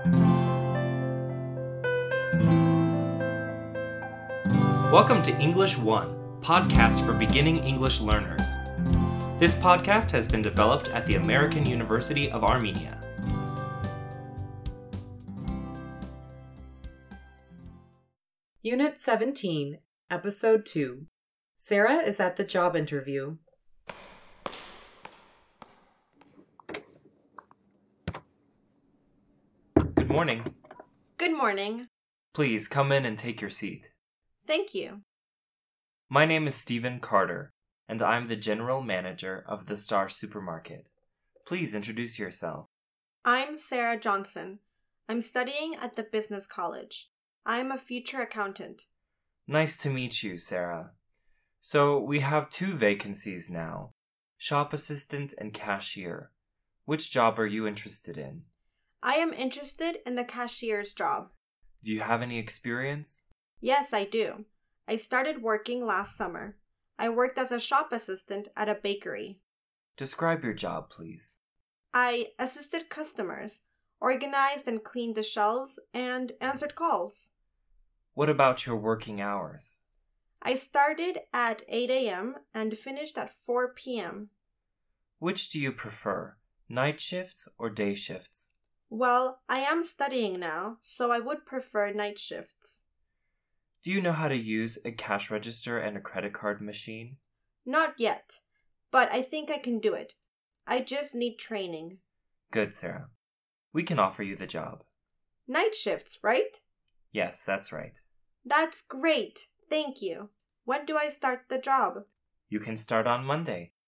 Welcome to English One, podcast for beginning English learners. This podcast has been developed at the American University of Armenia. Unit 17, Episode 2. Sarah is at the job interview. Good morning. Good morning. Please come in and take your seat. Thank you. My name is Stephen Carter, and I'm the general manager of the Star Supermarket. Please introduce yourself. I'm Sarah Johnson. I'm studying at the business college. I'm a future accountant. Nice to meet you, Sarah. So, we have 2 vacancies now, shop assistant and cashier. Which job are you interested in? I am interested in the cashier's job. Do you have any experience? Yes, I do. I started working last summer. I worked as a shop assistant at a bakery. Describe your job, please. I assisted customers, organized and cleaned the shelves, and answered calls. What about your working hours? I started at 8 a.m. and finished at 4 p.m. Which do you prefer, night shifts or day shifts? Well, I am studying now, so I would prefer night shifts. Do you know how to use a cash register and a credit card machine? Not yet, but I think I can do it. I just need training. Good, Sarah. We can offer you the job. Night shifts, right? Yes, that's right. That's great. Thank you. When do I start the job? You can start on Monday.